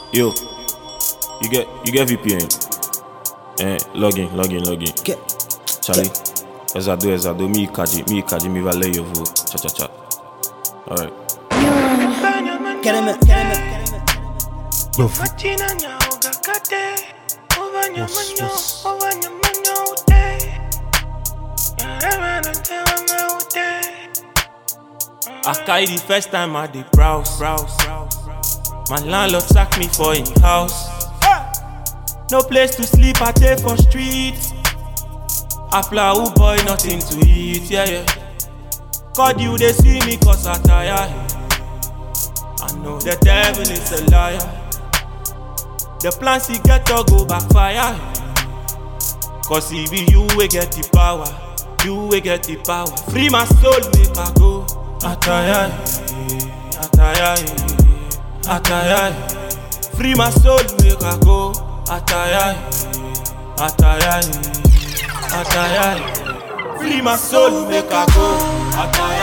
Yo, you get VPN. Log in. Charlie, Ezado, mi kaji, mi va lay your vo. Cha. Alright. Get him. I carry the first time I did browse. My landlord sacked me for in house. No place to sleep, I take for streets. Apply who boy, nothing to eat, yeah. God, you they see me cause I tire. I know the devil is a liar. The plans he get to go backfire. Cause if you will get the power, you will get the power. Free my soul, make I go. I tire. Free my soul, make I go. I tire. Free my soul, make I go. I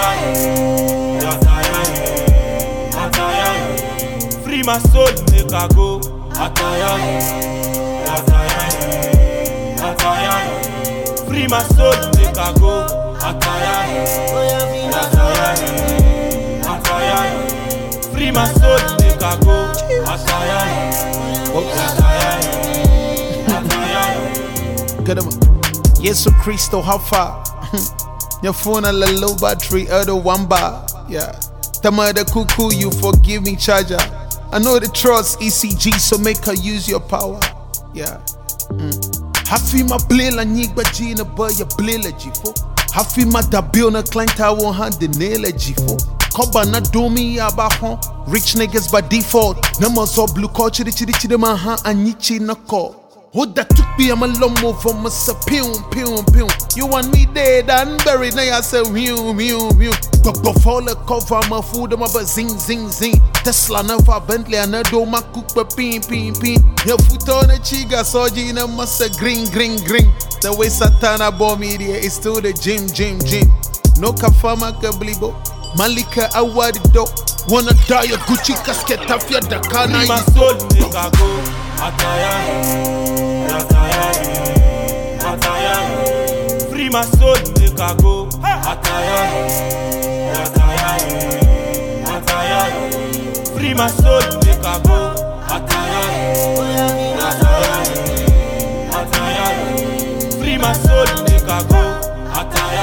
tire. Free my soul, make I go. I tire. Free my soul, make I go. I tire. Free my soul, make I go. I tire. Get him. Yesu Christo, how far? Your phone a low battery, other one bar. Yeah. The mother cuckoo, you forgive me, charger. I know the trust ECG, so make her use your power. Yeah. Hafi ma blela nyigba jina ba ya blela jifo. Hafi ma dabil na client I won't hand the nail jifo. Koba na domi abahon. Rich niggas by default. Nama so blue call chidi maha anyichi na call. Who that took me, I'm a long move for myself. Pew. You want me dead and buried, now I say, mew. But before the cover, my food, I'm a zing. Tesla, never Bentley, and I do my cook, but pin. Your foot on a chiga, soji, and I must say, green. The way Satana bought me there is still the gym. No kafama kablibo, Malika, I want it though. Wanna die a Gucci casket off your Dakana. Free my soul, make I go. I tire. Free my soul, make I go. I tire. Free my soul, make I go. I tire. Free my soul, make I go. I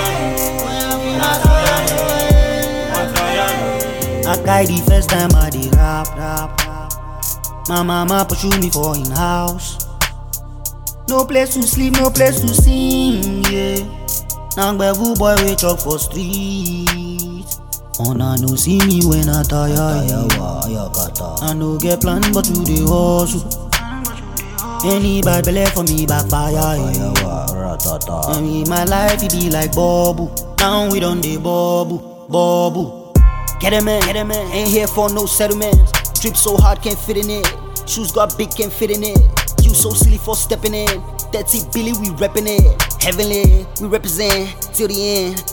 I the first time I did rap. My mama pursue me for in house. No place to sleep, no place to sing, yeah. Now bevu boy we talk for streets. Ona no see me when I tire. I no get plan but you dey hustle. Any bad belly for me backfire. And me my life it be like bubble. Now we done dey bubble. Get him in, ain't here for no settlements. Drip so hard can't fit in it. Shoes got big can't fit in it. You so silly for stepping in. 30 Billy we reppin' it. Heavenly we represent till the end.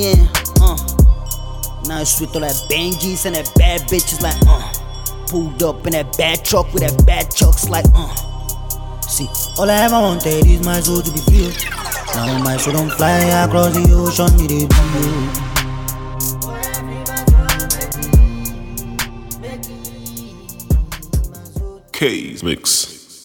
Now it's with all that Benjis and that bad bitches like pulled up in that bad truck with that bad chucks like See, all I ever wanted is my soul to be filled. Now my soul don't fly across the ocean, it is blue. K's Mix.